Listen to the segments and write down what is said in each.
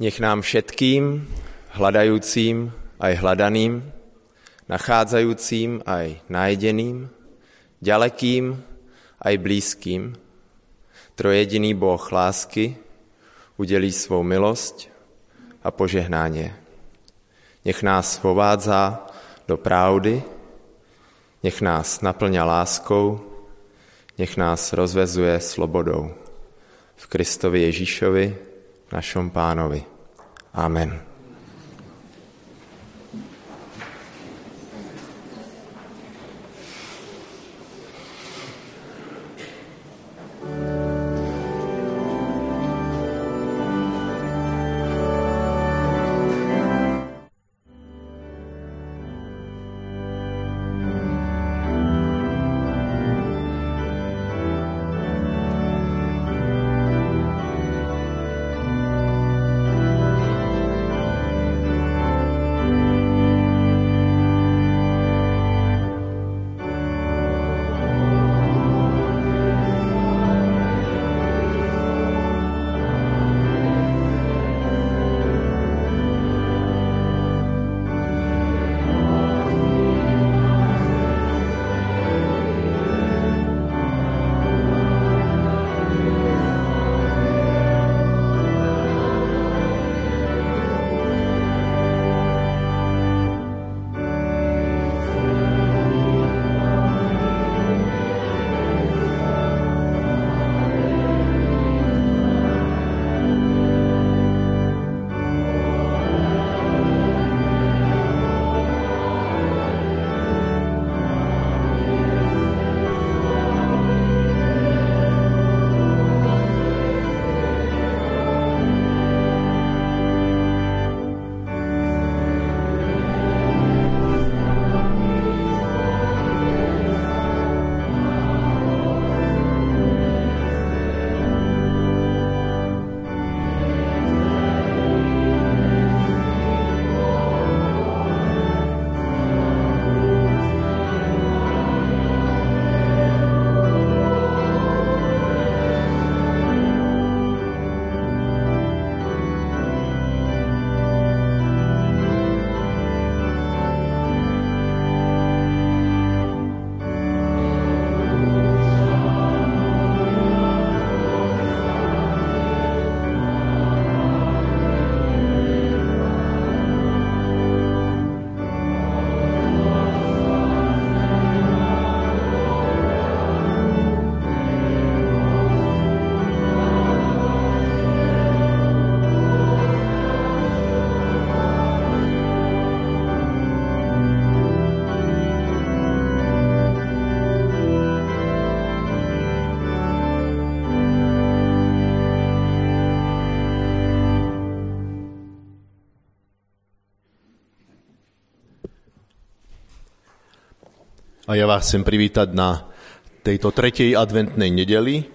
Nech nám všetkým, hľadajúcim aj hľadaným, nachádzajúcim aj nájdeným, ďalekým aj blízkym, trojjediný Boh lásky udelí svou milosť a požehnanie. Nech nás vovádza do pravdy, nech nás naplňa láskou, nech nás rozvezuje slobodou. V Kristovi Ježíšovi, našom Pánovi. Amen. A ja vás chcem privítať na tejto 3. adventnej nedeli,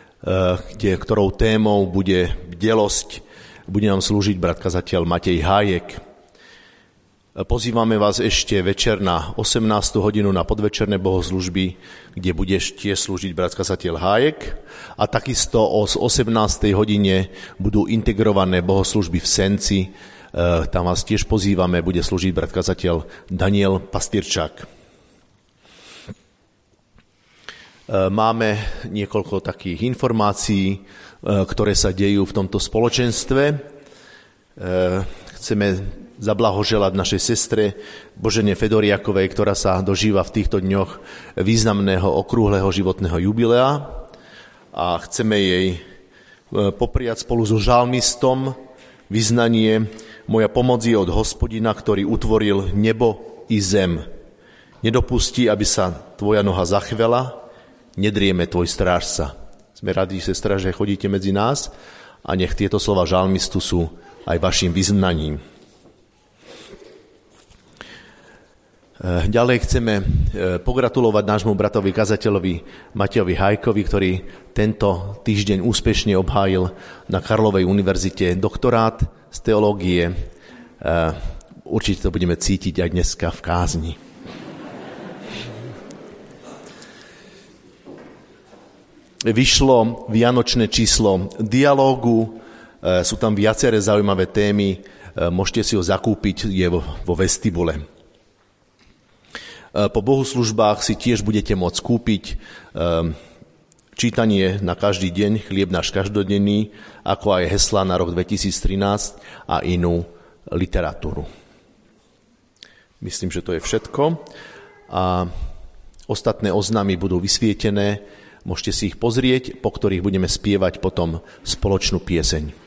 ktorou témou bude bdelosť. Bude nám slúžiť brat kazateľ Matej Hájek. Pozývame vás ešte večer na 18. hodinu na podvečerné bohoslúžby, kde bude tiež slúžiť brat kazateľ Hájek. A takisto o 18. hodine budú integrované bohoslúžby v Senci. Tam vás tiež pozývame, bude slúžiť brat kazateľ Daniel Pastierčák. Máme niekoľko takých informácií, ktoré sa dejú v tomto spoločenstve. Chceme zablahoželať našej sestre Božene Fedoriakovej, ktorá sa dožíva v týchto dňoch významného okrúhleho životného jubilea. A chceme jej popriať spolu so žalmistom vyznanie: Moja pomoc je od Hospodina, ktorý utvoril nebo i zem. Nedopustí, aby sa tvoja noha zachvela, nedrieme tvoj strážca. Sme radi, sestra, že chodíte medzi nás a nech tieto slova žalmistu sú aj vašim vyznaním. Ďalej chceme pogratulovať nášmu bratovi kazateľovi Matejovi Hájkovi, ktorý tento týždeň úspešne obhájil na Karlovej univerzite doktorát z teológie. Určite to budeme cítiť aj dneska v kázni. Vyšlo vianočné číslo dialógu Sú tam viaceré zaujímavé témy, môžete si ho zakúpiť, je vo vestibule. Po bohoslužbách si tiež budete môcť kúpiť čítanie na každý deň, chlieb náš každodenný, ako aj heslá na rok 2013 a inú literatúru. Myslím, že to je všetko. A ostatné oznámy budú vysvietené, môžete si ich pozrieť, po ktorých budeme spievať potom spoločnú pieseň.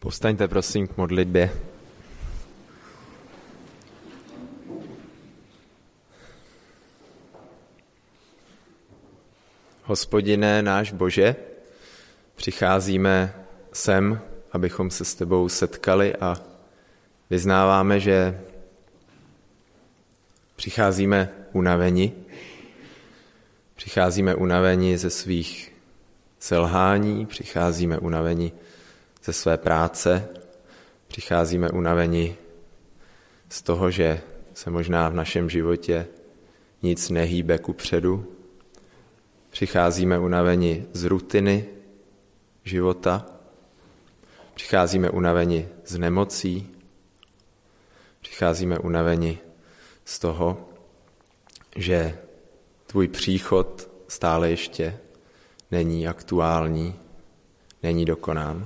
Povstaňte prosím k modlitbě. Hospodine náš Bože, přicházíme sem, abychom se s tebou setkali a vyznáváme, že přicházíme unaveni. Přicházíme unaveni ze svých selhání, přicházíme unaveni ze své práce, přicházíme unaveni z toho, že se možná v našem životě nic nehýbe kupředu. Přicházíme unaveni z rutiny života, přicházíme unaveni z nemocí, přicházíme unaveni z toho, že tvůj příchod stále ještě není aktuální, není dokonán.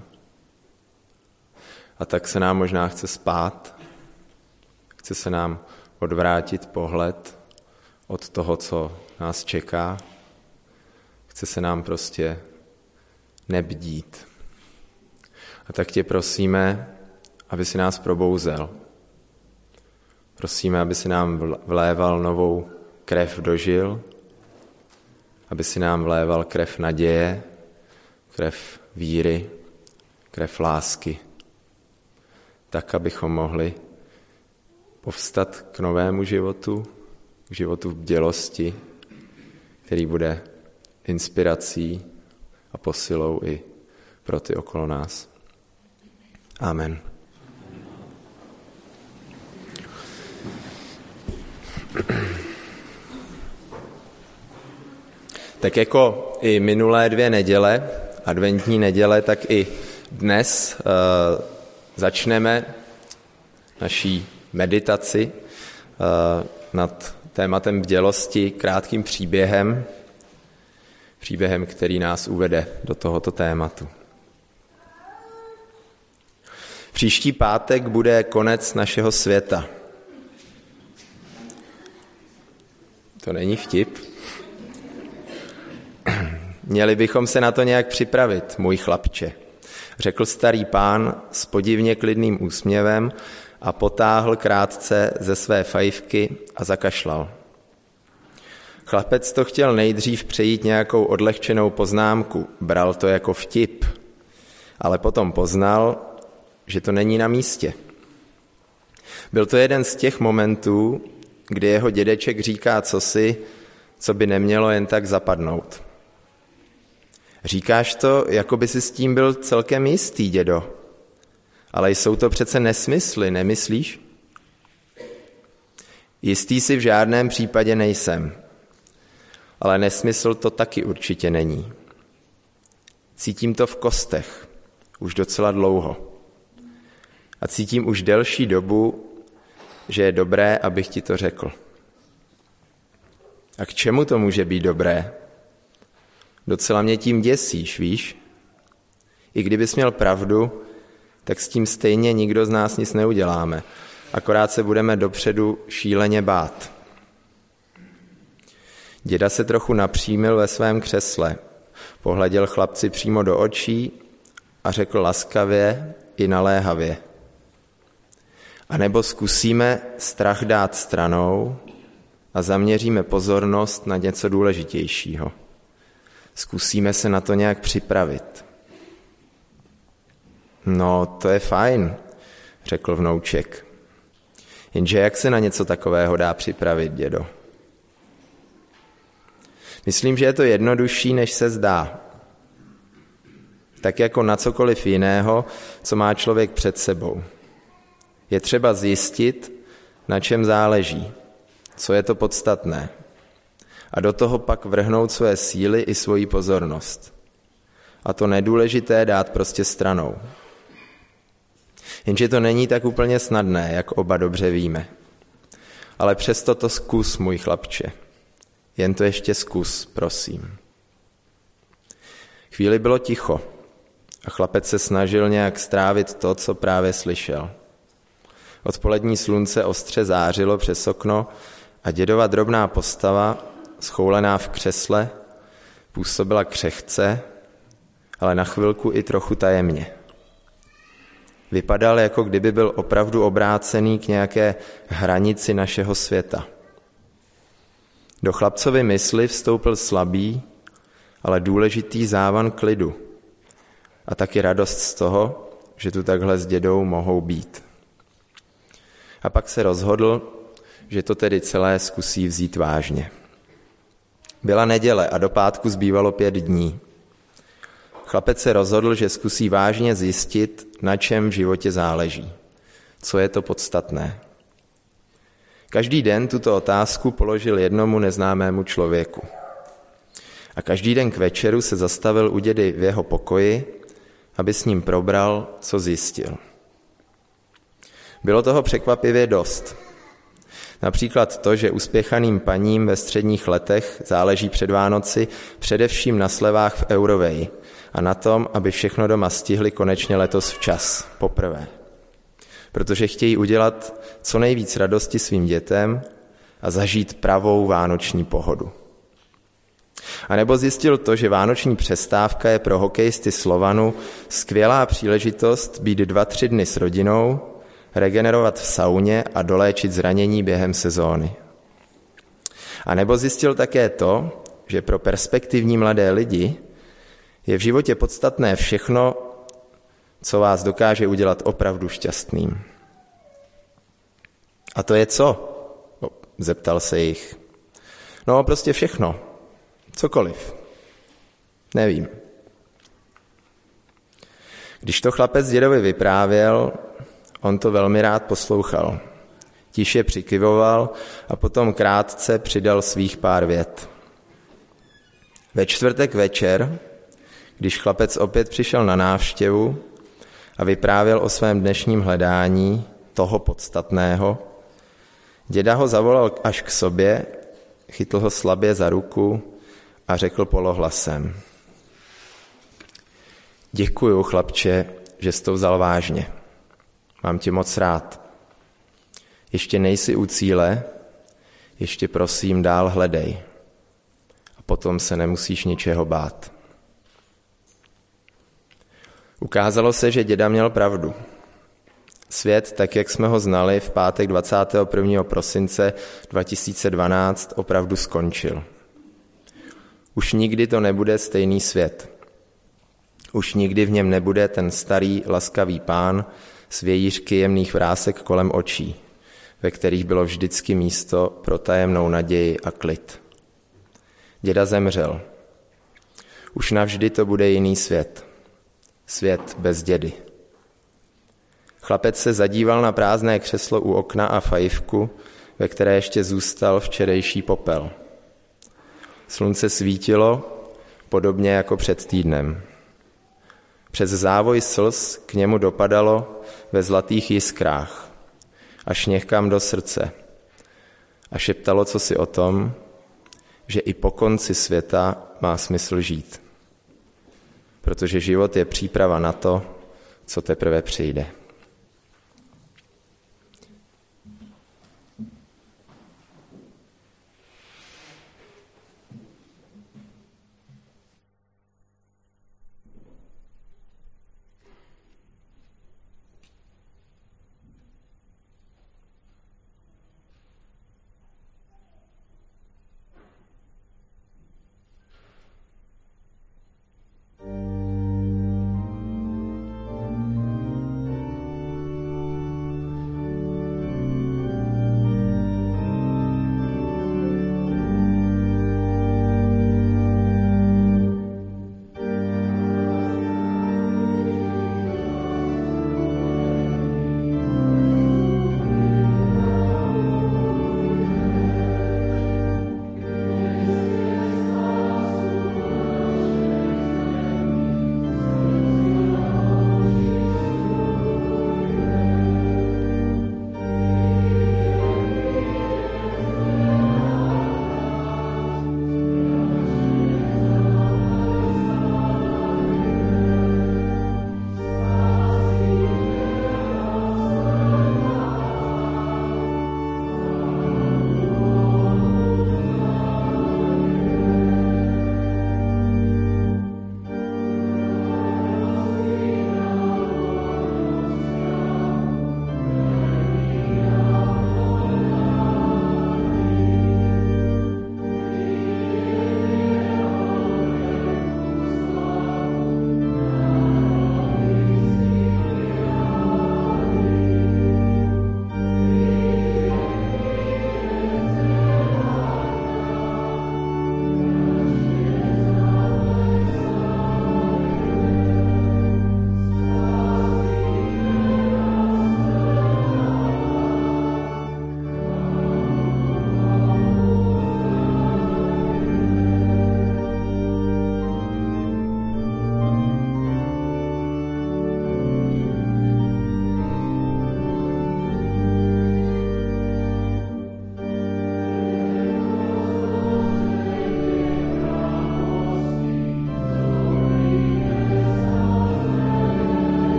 A tak se nám možná chce spát, chce se nám odvrátit pohled od toho, co nás čeká, chce se nám prostě nebdít. A tak tě prosíme, aby si nás probouzel. Prosíme, aby si nám vléval novou krev do žil, aby si nám vléval krev naděje, krev víry, krev lásky, tak, abychom mohli povstat k novému životu, k životu v bdělosti, který bude inspirací a posilou i pro ty okolo nás. Amen. Tak jako i minulé 2 neděle, adventní neděle, tak i dnes začneme naší meditaci nad tématem bdělosti krátkým příběhem, který nás uvede do tohoto tématu. Příští pátek bude konec našeho světa. To není vtip. Měli bychom se na to nějak připravit, můj chlapče, řekl starý pán s podivně klidným úsměvem a potáhl krátce ze své fajfky a zakašlal. Chlapec to chtěl nejdřív přejít nějakou odlehčenou poznámku, bral to jako vtip, ale potom poznal, že to není na místě. Byl to jeden z těch momentů, kdy jeho dědeček říká cosi, co by nemělo jen tak zapadnout. Říkáš to, jako by si s tím byl celkem jistý, dědo. Ale jsou to přece nesmysly, nemyslíš? Jistý si v žádném případě nejsem. Ale nesmysl to taky určitě není. Cítím to v kostech, už docela dlouho. A cítím už delší dobu, že je dobré, abych ti to řekl. A k čemu to může být dobré? Docela mě tím děsíš, víš? I kdybys měl pravdu, tak s tím stejně nikdo z nás nic neuděláme. Akorát se budeme dopředu šíleně bát. Děda se trochu napřímil ve svém křesle, pohleděl chlapci přímo do očí a řekl laskavě i naléhavě. A nebo zkusíme strach dát stranou a zaměříme pozornost na něco důležitějšího. Zkusíme se na to nějak připravit. No, to je fajn, řekl vnouček. Jenže jak se na něco takového dá připravit, dědo? Myslím, že je to jednodušší, než se zdá. Tak jako na cokoliv jiného, co má člověk před sebou. Je třeba zjistit, na čem záleží, co je to podstatné. A do toho pak vrhnout své síly i svoji pozornost. A to nedůležité dát prostě stranou. Jenže to není tak úplně snadné, jak oba dobře víme. Ale přesto to zkus, můj chlapče. Jen to ještě zkus, prosím. Chvíli bylo ticho a chlapec se snažil nějak strávit to, co právě slyšel. Odpolední slunce ostře zářilo přes okno a dědova drobná postava, schoulená v křesle, působila křehce, ale na chvilku i trochu tajemně. Vypadal, jako kdyby byl opravdu obrácený k nějaké hranici našeho světa. Do chlapcovy mysli vstoupil slabý, ale důležitý závan klidu a taky radost z toho, že tu takhle s dědou mohou být. A pak se rozhodl, že to tedy celé zkusí vzít vážně. Byla neděle a do pátku zbývalo 5 dní. Chlapec se rozhodl, že zkusí vážně zjistit, na čem v životě záleží. Co je to podstatné. Každý den tuto otázku položil jednomu neznámému člověku. A každý den k večeru se zastavil u dědy v jeho pokoji, aby s ním probral, co zjistil. Bylo toho překvapivě dost. Například to, že uspěchaným paním ve středních letech záleží před Vánoci především na slevách v Euroveji a na tom, aby všechno doma stihli konečně letos včas, poprvé. Protože chtějí udělat co nejvíc radosti svým dětem a zažít pravou vánoční pohodu. A nebo zjistil to, že vánoční přestávka je pro hokejisty Slovanu skvělá příležitost být 2-3 dny s rodinou, regenerovat v sauně a doléčit zranění během sezóny. A nebo zjistil také to, že pro perspektivní mladé lidi je v životě podstatné všechno, co vás dokáže udělat opravdu šťastným. A to je co? Zeptal se jich. No prostě všechno. Cokoliv. Nevím. Když to chlapec dědovi vyprávěl, on to velmi rád poslouchal. Tiše přikyvoval a potom krátce přidal svých pár vět. Ve čtvrtek večer, když chlapec opět přišel na návštěvu a vyprávěl o svém dnešním hledání toho podstatného, děda ho zavolal až k sobě, chytl ho slabě za ruku a řekl polohlasem. Děkuju, chlapče, že jsi to vzal vážně. Mám tě moc rád. Ještě nejsi u cíle, ještě prosím dál hledej. A potom se nemusíš ničeho bát. Ukázalo se, že děda měl pravdu. Svět, tak jak jsme ho znali v pátek 21. prosince 2012, opravdu skončil. Už nikdy to nebude stejný svět. Už nikdy v něm nebude ten starý, laskavý pán s vějířky jemných vrásek kolem očí, ve kterých bylo vždycky místo pro tajemnou naději a klid. Děda zemřel. Už navždy to bude jiný svět. Svět bez dědy. Chlapec se zadíval na prázdné křeslo u okna a fajfku, ve které ještě zůstal včerejší popel. Slunce svítilo, podobně jako před týdnem. Přes závoj slz k němu dopadalo ve zlatých jiskrách, až někam do srdce a šeptalo cosi o tom, že i po konci světa má smysl žít. Protože život je příprava na to, co teprve přijde.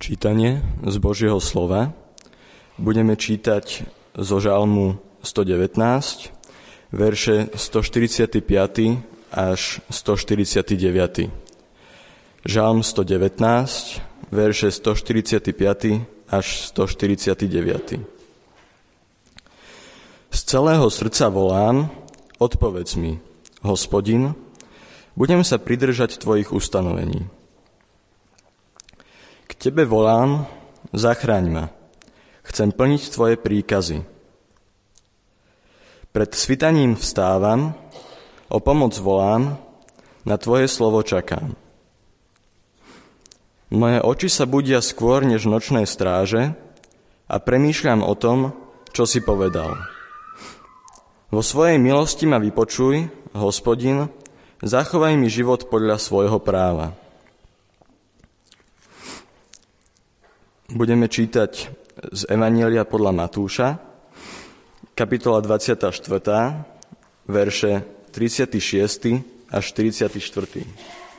Čítanie z Božieho slova budeme čítať zo Žalmu 119, verše 145 až 149. Žalm 119, verše 145 až 149. Z celého srdca volám, odpovedz mi, Hospodin, budem sa pridržať tvojich ustanovení. K tebe volám, zachráň ma. Chcem plniť tvoje príkazy. Pred svitaním vstávam, o pomoc volám, na tvoje slovo čakám. Moje oči sa budia skôr než nočné stráže a premýšľam o tom, čo si povedal. Vo svojej milosti ma vypočuj, Hospodin, zachovaj mi život podľa svojho práva. Budeme čítať z Evanjelia podľa Matúša, kapitola 24, verše 36 až 44.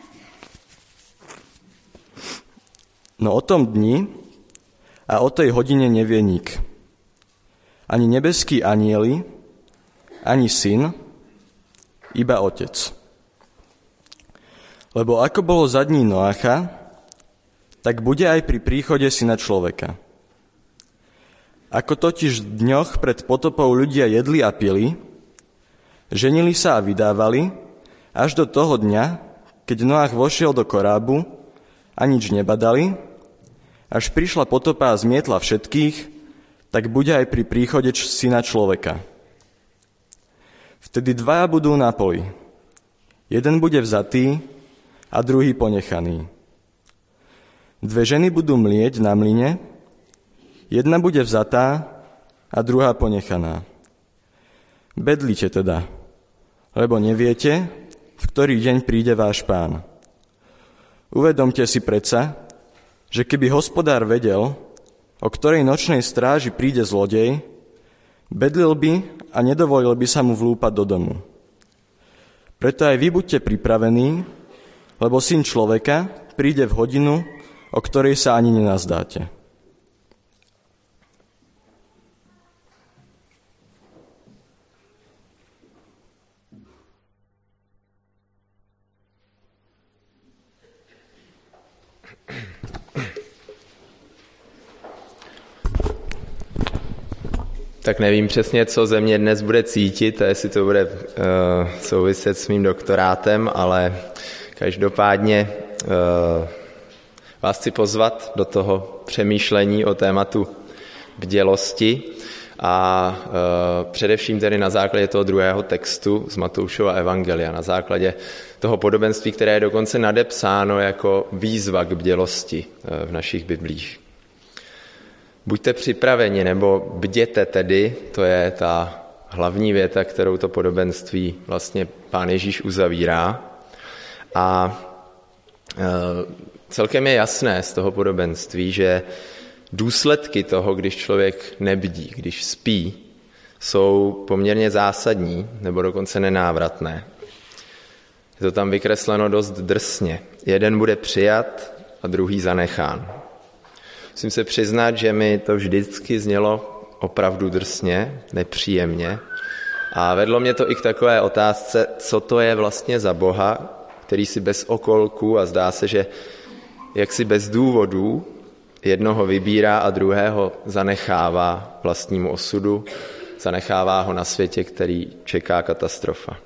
No o tom dni a o tej hodine nevie nik. Ani nebeskí anjeli, ani syn, iba Otec. Lebo ako bolo za dní Noacha, tak bude aj pri príchode Syna človeka. Ako totiž v dňoch pred potopou ľudia jedli a pili, ženili sa a vydávali, až do toho dňa, keď Noach vošiel do korábu a nič nebadali, až prišla potopa a zmietla všetkých, tak bude aj pri príchode Syna človeka. Vtedy dvaja budú na poli. Jeden bude vzatý a druhý ponechaný. Dve ženy budú mlieť na mlyne, jedna bude vzatá a druhá ponechaná. Bedlite teda, lebo neviete, v ktorý deň príde váš Pán. Uvedomte si predsa, že keby hospodár vedel, o ktorej nočnej stráži príde zlodej, bedlil by a nedovolil by sa mu vlúpať do domu. Preto aj vy buďte pripravení, lebo Syn človeka príde v hodinu, o ktorej sa ani nenazdáte. Tak nevím přesně, co ze mě dnes bude cítit a jestli to bude souviset s mým doktorátem, ale každopádně vás chci pozvat do toho přemýšlení o tématu bdělosti a především tedy na základě toho druhého textu z Matoušova evangelia, na základě toho podobenství, které je dokonce nadepsáno jako výzva k bdělosti v našich biblích. Buďte připraveni, nebo bděte tedy, to je ta hlavní věta, kterou to podobenství vlastně Pán Ježíš uzavírá. A celkem je jasné z toho podobenství, že důsledky toho, když člověk nebdí, když spí, jsou poměrně zásadní, nebo dokonce nenávratné. Je to tam vykresleno dost drsně. Jeden bude přijat a druhý zanechán. Musím se přiznat, že mi to vždycky znělo opravdu drsně, nepříjemně a vedlo mě to i k takové otázce, co to je vlastně za Boha, který si bez okolků a zdá se, že jaksi bez důvodů jednoho vybírá a druhého zanechává vlastnímu osudu, zanechává ho na světě, který čeká katastrofa.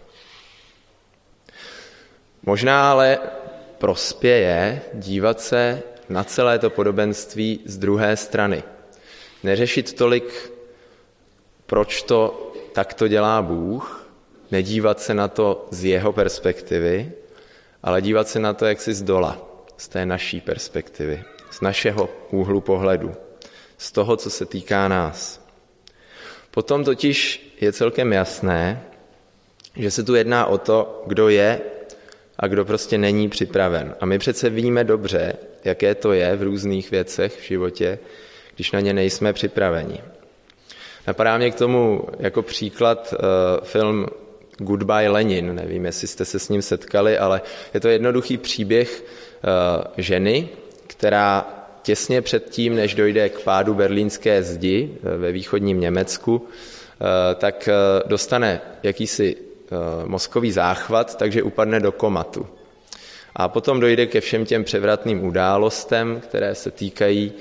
Možná ale prospěje dívat se na celé to podobenství z druhé strany. Neřešit tolik, proč to takto dělá Bůh, nedívat se na to z jeho perspektivy, ale dívat se na to jaksi z dola, z té naší perspektivy, z našeho úhlu pohledu, z toho, co se týká nás. Potom totiž je celkem jasné, že se tu jedná o to, kdo je a kdo prostě není připraven. A my přece víme dobře, jaké to je v různých věcech v životě, když na ně nejsme připraveni. Napadá mě k tomu jako příklad film Goodbye Lenin, nevím, jestli jste se s ním setkali, ale je to jednoduchý příběh ženy, která těsně předtím, než dojde k pádu berlínské zdi ve východním Německu, tak dostane jakýsi mozkový záchvat, takže upadne do komatu. A potom dojde ke všem těm převratným událostem, které se týkají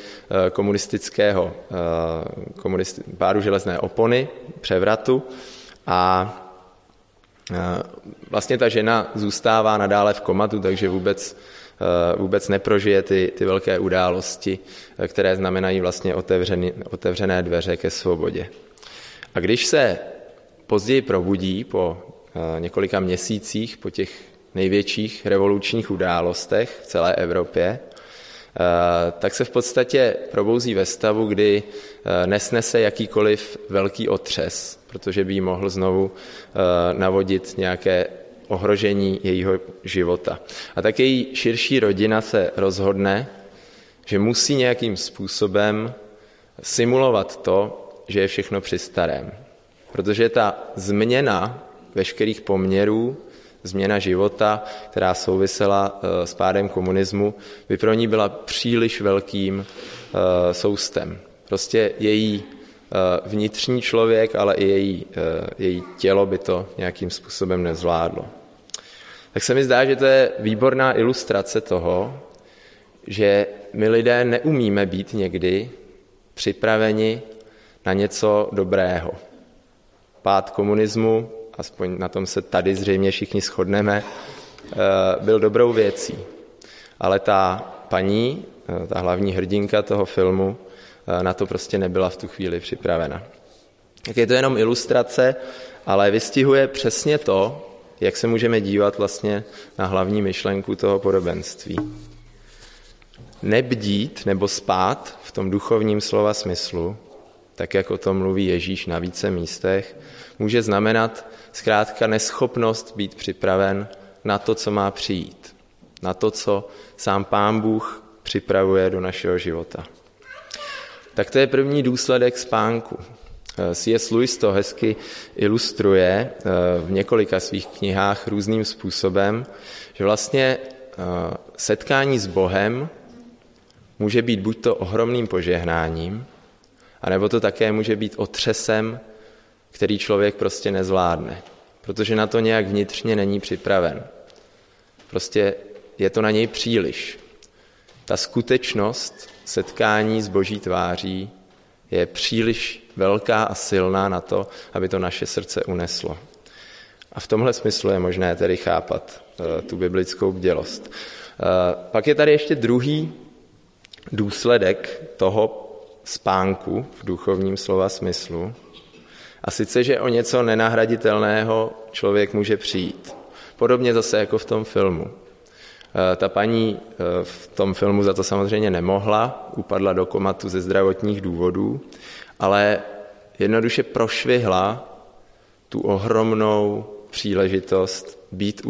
pádu železné opony, převratu. A vlastně ta žena zůstává nadále v komatu, takže vůbec neprožije ty velké události, které znamenají vlastně otevřené dveře ke svobodě. A když se později probudí po několika měsících, po těch největších revolučních událostech v celé Evropě, tak se v podstatě probouzí ve stavu, kdy nesnese jakýkoliv velký otřes, protože by jí mohl znovu navodit nějaké ohrožení jejího života. A tak její širší rodina se rozhodne, že musí nějakým způsobem simulovat to, že je všechno při starém. Protože ta změna veškerých poměrů, změna života, která souvisela s pádem komunismu, by pro ní byla příliš velkým soustem. Prostě její vnitřní člověk, ale i její tělo by to nějakým způsobem nezvládlo. Tak se mi zdá, že to je výborná ilustrace toho, že my lidé neumíme být někdy připraveni na něco dobrého. Pád komunismu, aspoň na tom se tady zřejmě všichni shodneme, byl dobrou věcí. Ale ta paní, ta hlavní hrdinka toho filmu, na to prostě nebyla v tu chvíli připravena. Tak je to jenom ilustrace, ale vystihuje přesně to, jak se můžeme dívat vlastně na hlavní myšlenku toho podobenství. Nebdít nebo spát v tom duchovním slova smyslu, tak jak o tom mluví Ježíš na více místech, může znamenat zkrátka neschopnost být připraven na to, co má přijít. Na to, co sám Pán Bůh připravuje do našeho života. Tak to je první důsledek spánku. C.S. Lewis to hezky ilustruje v několika svých knihách různým způsobem, že vlastně setkání s Bohem může být buď to ohromným požehnáním, anebo to také může být otřesem, který člověk prostě nezvládne, protože na to nějak vnitřně není připraven. Prostě je to na něj příliš. Ta skutečnost setkání s Boží tváří je příliš velká a silná na to, aby to naše srdce uneslo. A v tomhle smyslu je možné tedy chápat tu biblickou bdělost. Pak je tady ještě druhý důsledek toho spánku v duchovním slova smyslu. A sice, že o něco nenahraditelného člověk může přijít. Podobně zase jako v tom filmu. Ta paní v tom filmu za to samozřejmě nemohla, upadla do komatu ze zdravotních důvodů, ale jednoduše prošvihla tu ohromnou příležitost být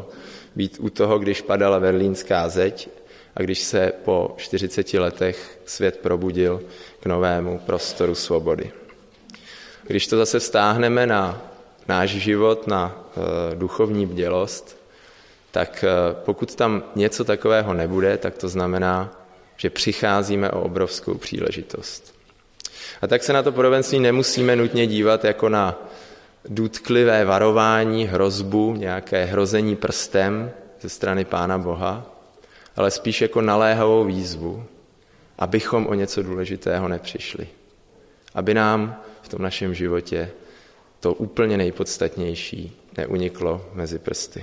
u toho, když padala berlínská zeď a když se po 40 letech svět probudil k novému prostoru svobody. Když to zase vztáhneme na náš život, na duchovní bdělost, tak pokud tam něco takového nebude, tak to znamená, že přicházíme o obrovskou příležitost. A tak se na to podobenství nemusíme nutně dívat jako na důtklivé varování, hrozbu, nějaké hrození prstem ze strany Pána Boha, ale spíš jako naléhavou výzvu, abychom o něco důležitého nepřišli. Aby nám v tom našem životě to úplně nejpodstatnější neuniklo mezi prsty.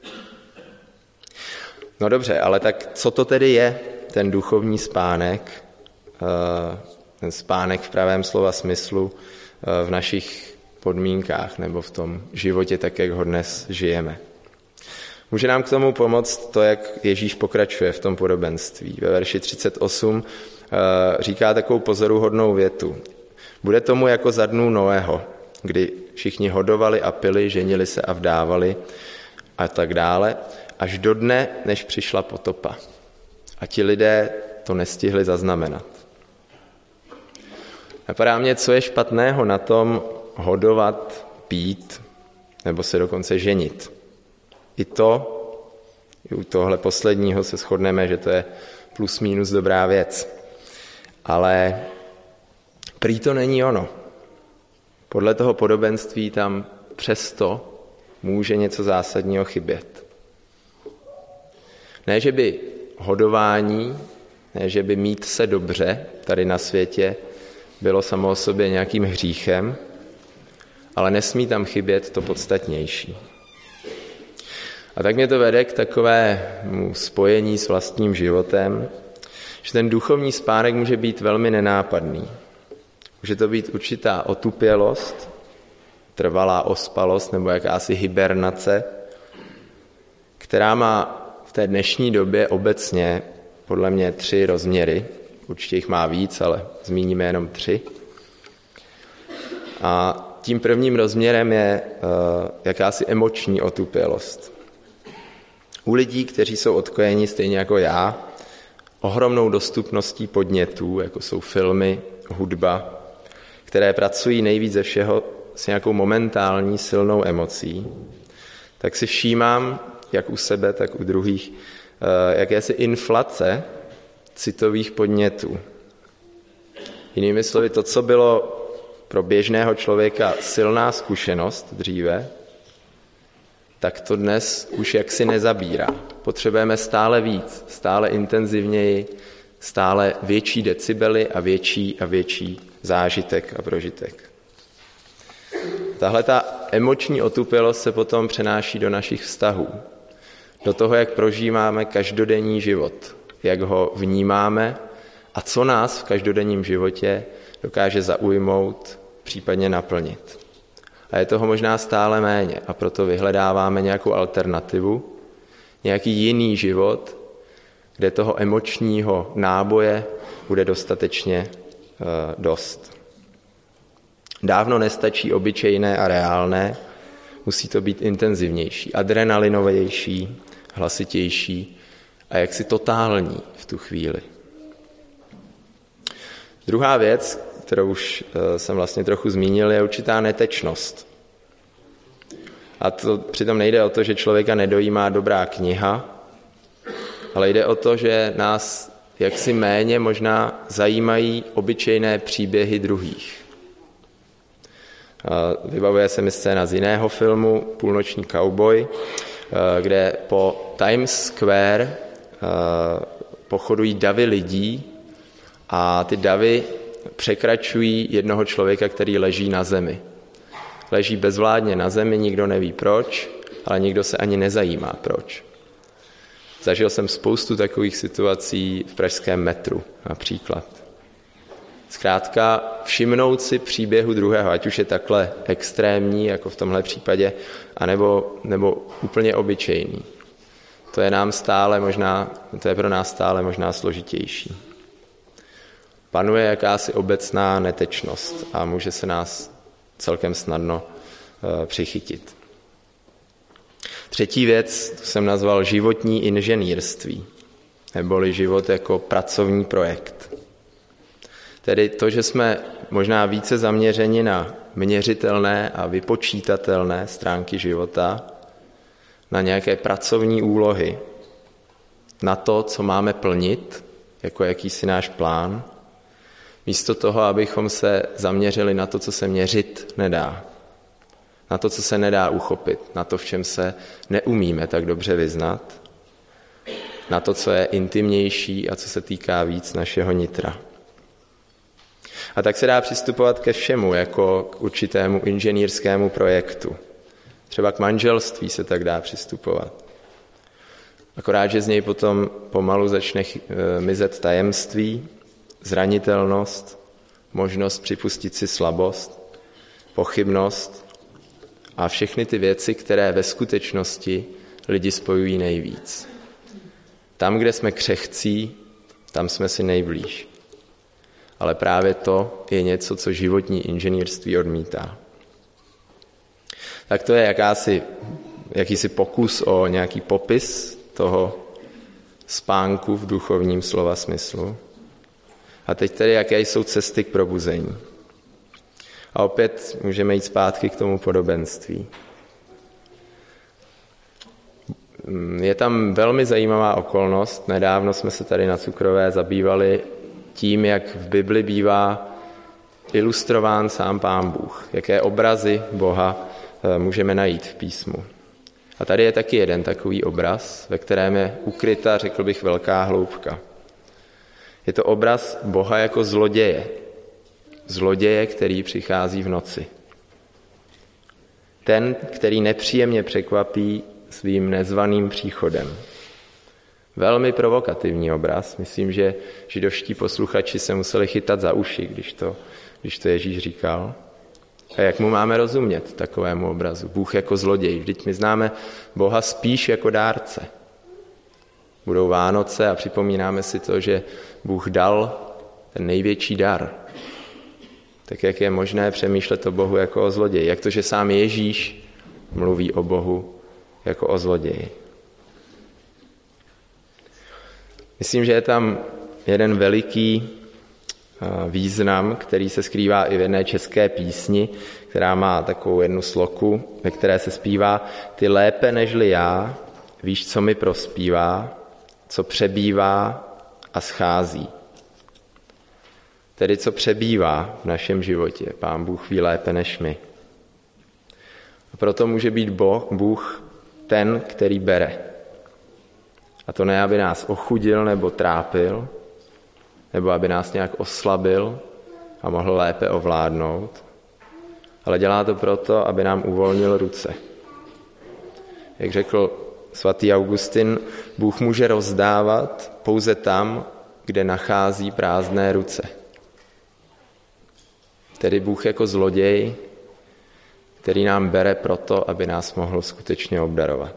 No dobře, ale tak co to tedy je ten duchovní spánek, ten spánek v pravém slova smyslu v našich podmínkách nebo v tom životě tak, jak ho dnes žijeme? Může nám k tomu pomoct to, jak Ježíš pokračuje v tom podobenství. Ve verši 38 říká takovou pozoruhodnou větu. Bude tomu jako za dnů Noého, kdy všichni hodovali a pili, ženili se a vdávali a tak dále, až do dne, než přišla potopa. A ti lidé to nestihli zaznamenat. Napadá mě, co je špatného na tom hodovat, pít nebo se dokonce ženit. I u tohle posledního se shodneme, že to je plus minus dobrá věc. Ale prý to není ono. Podle toho podobenství tam přesto může něco zásadního chybět. Ne, že by hodování, ne, že by mít se dobře tady na světě bylo samo o sobě nějakým hříchem, ale nesmí tam chybět to podstatnější. A tak mě to vede k takovému spojení s vlastním životem, že ten duchovní spánek může být velmi nenápadný. Může to být určitá otupělost, trvalá ospalost nebo jakási hibernace, která má v té dnešní době obecně podle mě 3 rozměry. Určitě jich má víc, ale zmíníme jenom 3. A tím prvním rozměrem je jakási emoční otupělost. U lidí, kteří jsou odkojeni stejně jako já, ohromnou dostupností podnětů, jako jsou filmy, hudba, které pracují nejvíc ze všeho s nějakou momentální silnou emocí, tak si všímám, jak u sebe, tak u druhých, jakési inflace citových podnětů. Jinými slovy, to, co bylo pro běžného člověka silná zkušenost dříve, tak to dnes už jaksi nezabírá. Potřebujeme stále víc, stále intenzivněji, stále větší decibely a větší zážitek a prožitek. Tahle ta emoční otupělost se potom přenáší do našich vztahů, do toho, jak prožíváme každodenní život, jak ho vnímáme a co nás v každodenním životě dokáže zaujmout, případně naplnit. A je toho možná stále méně a proto vyhledáváme nějakou alternativu, nějaký jiný život, kde toho emočního náboje bude dostatečně dost. Dávno nestačí obyčejné a reálné, musí to být intenzivnější, adrenalinovější, hlasitější a jaksi totální v tu chvíli. Druhá věc, kterou už jsem vlastně trochu zmínil, je určitá netečnost. A to přitom nejde o to, že člověka nedojímá dobrá kniha, ale jde o to, že nás jaksi méně možná zajímají obyčejné příběhy druhých. Vybavuje se mi scéna z jiného filmu, Půlnoční kauboj, kde po Times Square pochodují davy lidí a ty davy překračují jednoho člověka, který leží na zemi. Leží bezvládně na zemi, nikdo neví proč, ale nikdo se ani nezajímá proč. Zažil jsem spoustu takových situací v pražském metru například. Zkrátka všimnout si příběhu druhého, ať už je takhle extrémní, jako v tomhle případě, anebo úplně obyčejný. To je pro nás stále možná složitější. Panuje jakási obecná netečnost a může se nás celkem snadno přichytit. Třetí věc, to jsem nazval životní inženýrství, neboli život jako pracovní projekt. Tedy to, že jsme možná více zaměřeni na měřitelné a vypočítatelné stránky života, na nějaké pracovní úlohy, na to, co máme plnit, jako jakýsi náš plán, místo toho, abychom se zaměřili na to, co se měřit nedá, na to, co se nedá uchopit, na to, v čem se neumíme tak dobře vyznat, na to, co je intimnější a co se týká víc našeho nitra. A tak se dá přistupovat ke všemu, jako k určitému inženýrskému projektu. Třeba k manželství se tak dá přistupovat. Akorát, že z něj potom pomalu začne mizet tajemství, zranitelnost, možnost připustit si slabost, pochybnost a všechny ty věci, které ve skutečnosti lidi spojují nejvíc. Tam, kde jsme křehcí, tam jsme si nejblíž. Ale právě to je něco, co životní inženýrství odmítá. Tak to je jakýsi pokus o nějaký popis toho spánku v duchovním slova smyslu. A teď tedy, jaké jsou cesty k probuzení. A opět můžeme jít zpátky k tomu podobenství. Je tam velmi zajímavá okolnost. Nedávno jsme se tady na Cukrové zabývali tím, jak v Bibli bývá ilustrován sám Pán Bůh, jaké obrazy Boha můžeme najít v písmu. A tady je taky jeden takový obraz, ve kterém je ukryta, řekl bych, velká hloubka. Je to obraz Boha jako zloděje. Zloděje, který přichází v noci. Ten, který nepříjemně překvapí svým nezvaným příchodem. Velmi provokativní obraz. Myslím, že židovští posluchači se museli chytat za uši, když to Ježíš říkal. A jak mu máme rozumět takovému obrazu? Bůh jako zloděj. Vždyť my známe Boha spíš jako dárce. Budou Vánoce a připomínáme si to, že Bůh dal ten největší dar. Tak jak je možné přemýšlet o Bohu jako o zloději? Jak to, že sám Ježíš mluví o Bohu jako o zloději? Myslím, že je tam jeden veliký význam, který se skrývá i v jedné české písni, která má takovou jednu sloku, ve které se zpívá: Ty lépe nežli já, víš, co mi prospívá, co přebývá a schází. Tedy co přebývá v našem životě, Pán Bůh ví lépe než my. A proto může být Bůh ten, který bere. A to ne, aby nás ochudil nebo trápil, nebo aby nás nějak oslabil a mohl lépe ovládnout, ale dělá to proto, aby nám uvolnil ruce. Jak řekl svatý Augustin, Bůh může rozdávat pouze tam, kde nachází prázdné ruce. Tedy Bůh jako zloděj, který nám bere proto, aby nás mohl skutečně obdarovat.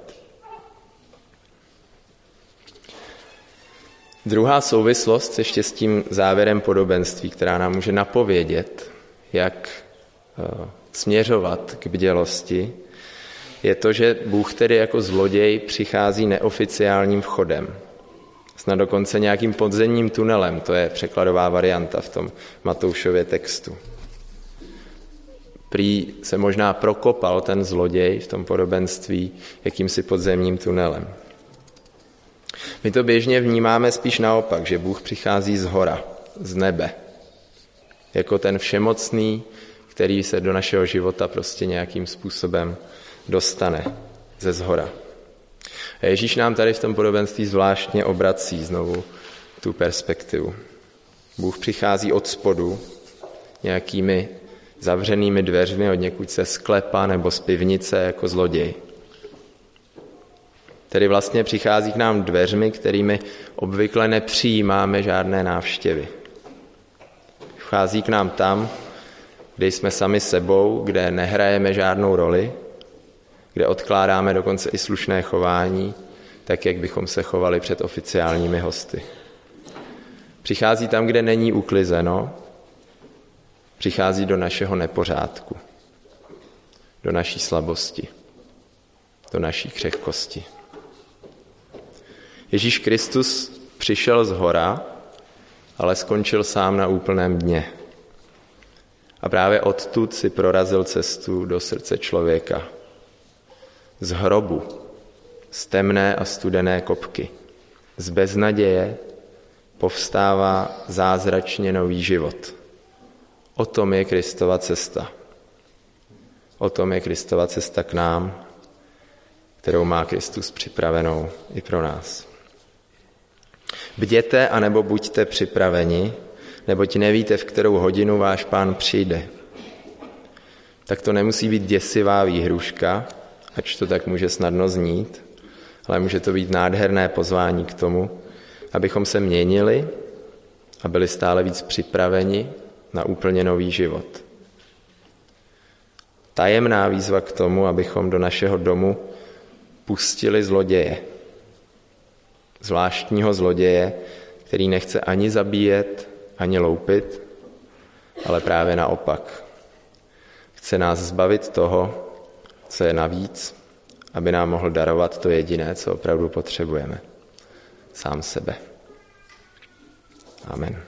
Druhá souvislost ještě s tím závěrem podobenství, která nám může napovědět, jak směřovat k bdělosti, je to, že Bůh tedy jako zloděj přichází neoficiálním vchodem. Snad dokonce nějakým podzemním tunelem, to je překladová varianta v tom Matoušově textu. Prý se možná prokopal ten zloděj v tom podobenství jakýmsi podzemním tunelem. My to běžně vnímáme spíš naopak, že Bůh přichází z hora, z nebe, jako ten všemocný, který se do našeho života prostě nějakým způsobem dostane ze zhora. A Ježíš nám tady v tom podobenství zvláštně obrací znovu tu perspektivu. Bůh přichází od spodu nějakými zavřenými dveřmi od někud ze sklepa nebo z pivnice jako zloděj. Tedy vlastně přichází k nám dveřmi, kterými obvykle nepřijímáme žádné návštěvy. Vchází k nám tam, kde jsme sami sebou, kde nehrajeme žádnou roli, kde odkládáme dokonce i slušné chování, tak, jak bychom se chovali před oficiálními hosty. Přichází tam, kde není uklizeno, přichází do našeho nepořádku, do naší slabosti, do naší křehkosti. Ježíš Kristus přišel z hora, ale skončil sám na úplném dně. A právě odtud si prorazil cestu do srdce člověka. Z hrobu, z temné a studené kopky, z beznaděje povstává zázračně nový život. O tom je Kristova cesta. O tom je Kristova cesta k nám, kterou má Kristus připravenou i pro nás. Bděte anebo buďte připraveni, neboť nevíte, v kterou hodinu váš Pán přijde. Tak to nemusí být děsivá výhruška, ač to tak může snadno znít, ale může to být nádherné pozvání k tomu, abychom se měnili a byli stále víc připraveni na úplně nový život. Tajemná výzva k tomu, abychom do našeho domu pustili zloděje. Zvláštního zloděje, který nechce ani zabíjet, ani loupit, ale právě naopak. Chce nás zbavit toho, co je navíc, aby nám mohl darovat to jediné, co opravdu potřebujeme. Sám sebe. Amen.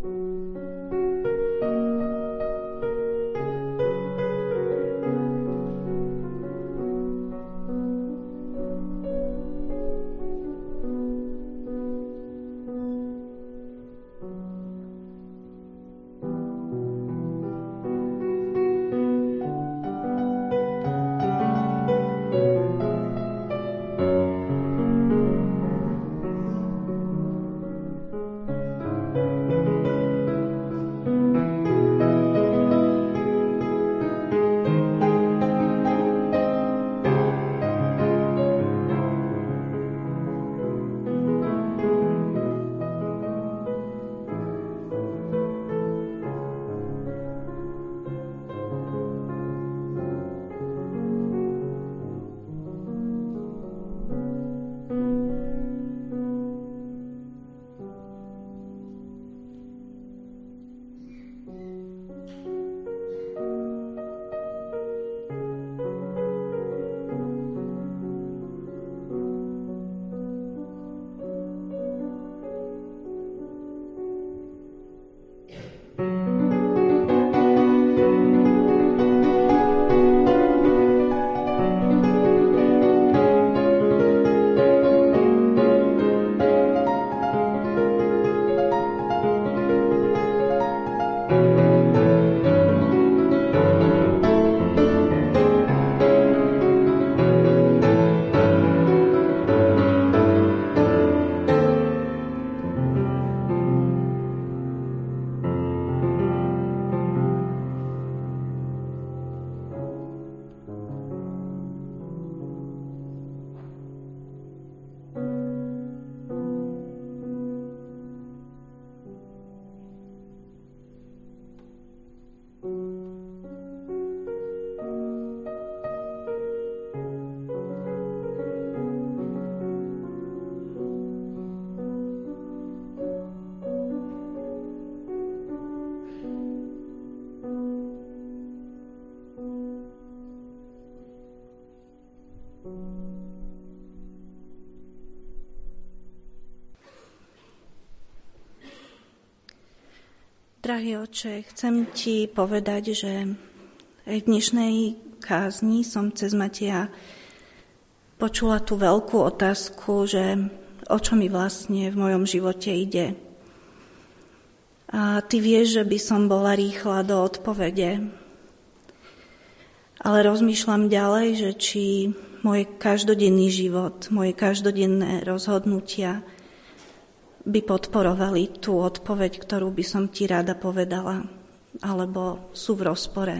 Drahý Otče, chcem Ti povedať, že aj v dnešnej kázni som cez Mateja počula tú veľkú otázku, že o čo mi vlastne v mojom živote ide. A Ty vieš, že by som bola rýchla do odpovede. Ale rozmýšľam ďalej, že či môj každodenný život, moje každodenné rozhodnutia by podporovali tú odpoveď, ktorú by som Ti rada povedala, alebo sú v rozpore.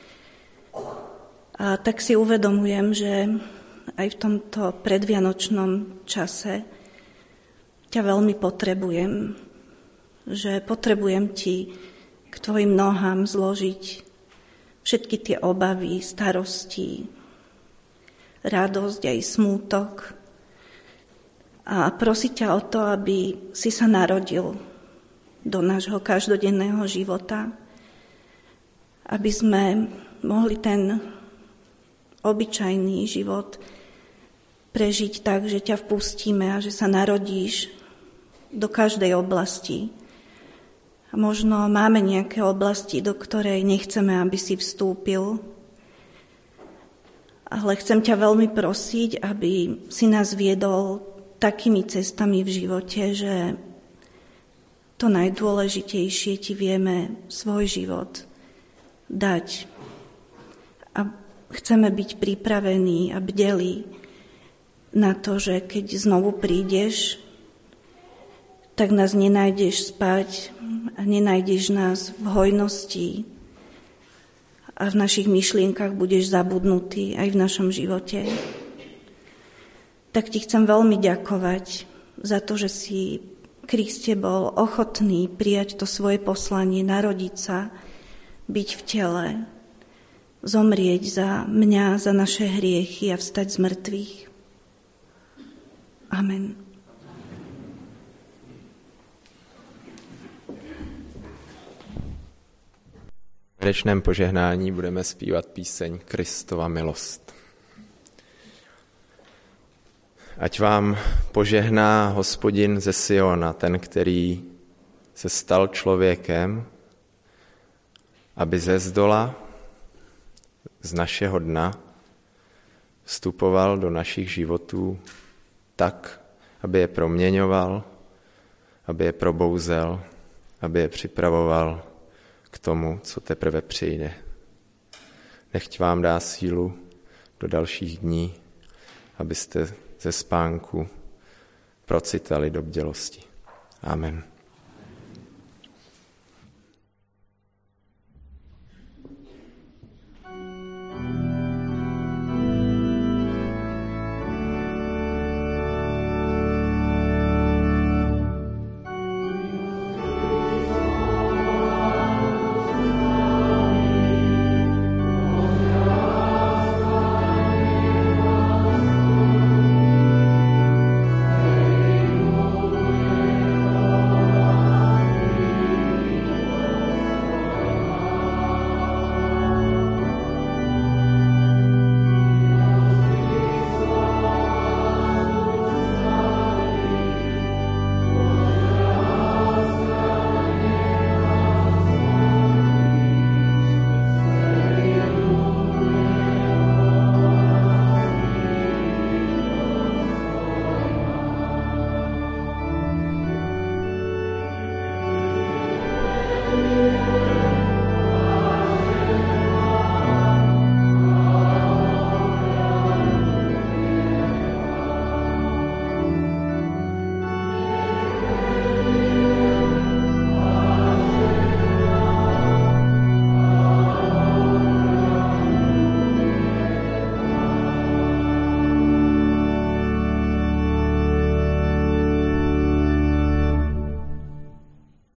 A tak si uvedomujem, že aj v tomto predvianočnom čase ťa veľmi potrebujem, že potrebujem Ti k Tvojim nohám zložiť všetky tie obavy, starosti, radosť aj smútok a prosiť ťa o to, aby si sa narodil do nášho každodenného života, aby sme mohli ten obyčajný život prežiť tak, že ťa vpustíme a že sa narodíš do každej oblasti. A možno máme nejaké oblasti, do ktorej nechceme, aby si vstúpil, ale chcem ťa veľmi prosiť, aby si nás viedol takými cestami v živote, že to najdôležitejšie Ti vieme svoj život dať. A chceme byť pripravení a bdelí na to, že keď znovu prídeš, tak nás nenájdeš spať a nenájdeš nás v hojnosti a v našich myšlienkach budeš zabudnutý aj v našom živote. Tak Ti chcem veľmi ďakovať za to, že si Kriste bol ochotný prijať to svoje poslanie, narodiť sa, byť v tele, zomrieť za mňa, za naše hriechy a vstať z mŕtvych. Amen. V závěrečném požehnání budeme zpívat píseň Kristova milost. Ať vám požehná Hospodin ze Siona, ten, který se stal člověkem, aby ze zdola, z našeho dna, vstupoval do našich životů tak, aby je proměňoval, aby je probouzel, aby je připravoval k tomu, co teprve přijde. Nechť vám dá sílu do dalších dní, abyste ze spánku procitali do bdělosti. Amen. Thank you.